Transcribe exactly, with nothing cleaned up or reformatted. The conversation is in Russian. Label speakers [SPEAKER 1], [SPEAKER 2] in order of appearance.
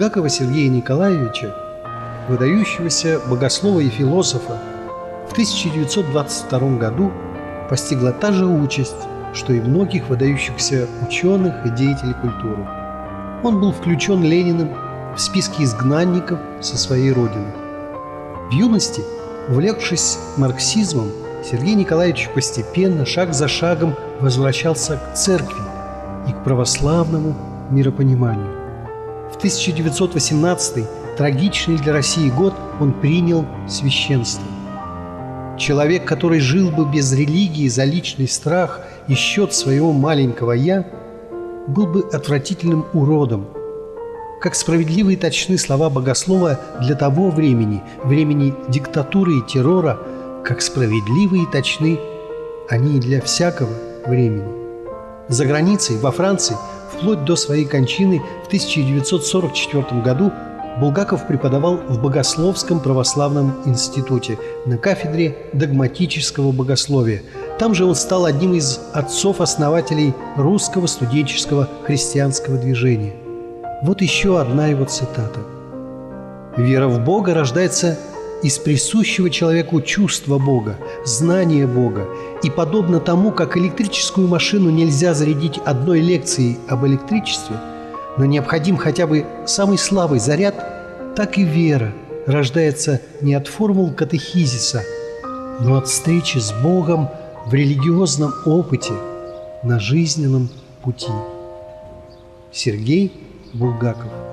[SPEAKER 1] Булгакова Сергея Николаевича, выдающегося богослова и философа, в тысяча девятьсот двадцать втором году постигла та же участь, что и многих выдающихся ученых и деятелей культуры. Он был включен Лениным в списки изгнанников со своей родины. В юности, увлекшись марксизмом, Сергей Николаевич постепенно, шаг за шагом, возвращался к церкви и к православному миропониманию. В тысяча девятьсот восемнадцатый, трагичный для России год, он принял священство. Человек, который жил бы без религии за личный страх и счет своего маленького «я», был бы отвратительным уродом. Как справедливы и точны слова богослова для того времени, времени диктатуры и террора, как справедливы и точны они и для всякого времени. За границей, во Франции, вплоть до своей кончины в тысяча девятьсот сорок четвёртом году Булгаков преподавал в Богословском православном институте на кафедре догматического богословия. Там же он стал одним из отцов-основателей русского студенческого христианского движения. Вот еще одна его цитата. «Вера в Бога рождается из присущего человеку чувства Бога, знания Бога, и подобно тому, как электрическую машину нельзя зарядить одной лекцией об электричестве, но необходим хотя бы самый слабый заряд, так и вера рождается не от формул катехизиса, но от встречи с Богом в религиозном опыте на жизненном пути». Сергей Булгаков.